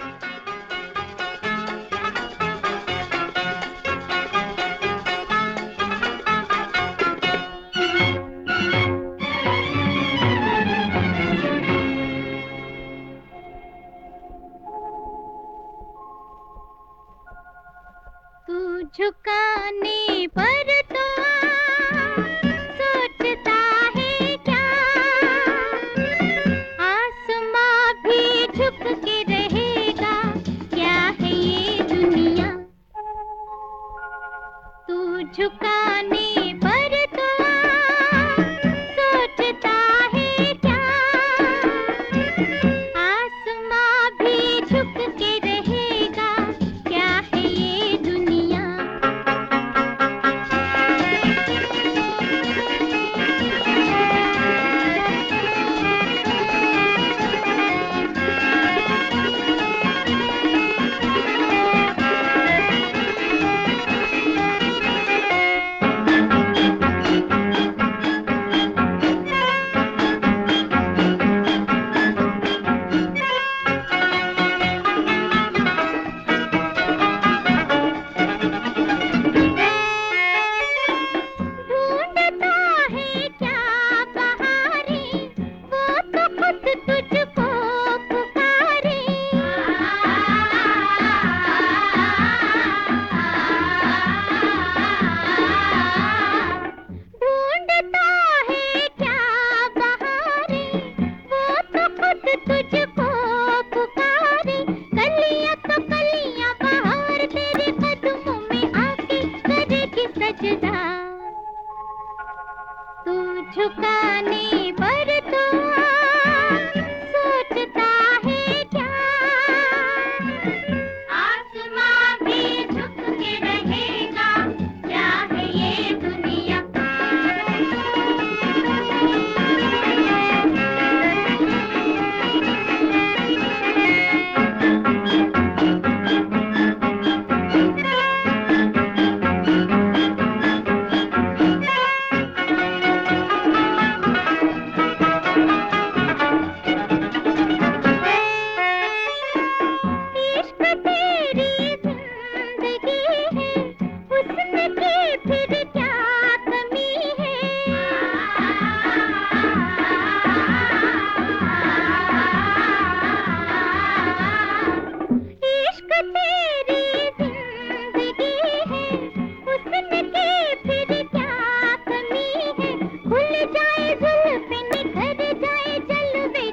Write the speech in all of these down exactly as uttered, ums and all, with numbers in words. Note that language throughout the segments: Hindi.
तू झुकाने पर तो सोचता है क्या, आसमां भी झुक के रहेगा, क्या है ये दुनिया। तू झुकाने पर तो सोचता है क्या, आसमां भी झुक के रहेगा, क्या है ये दुनिया। तुझको पुकारे कलियां तो कलियां बहार तेरे कदमों में आके करेगी सजदा। तू झुकाने पर तो सोचता है क्या, आसमां भी झुक के रहेगा, क्या है ये दुनिया।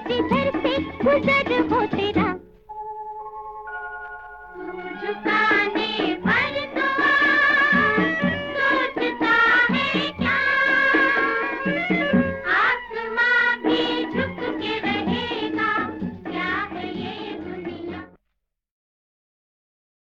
गुजर हो तेरा। तू झुकाने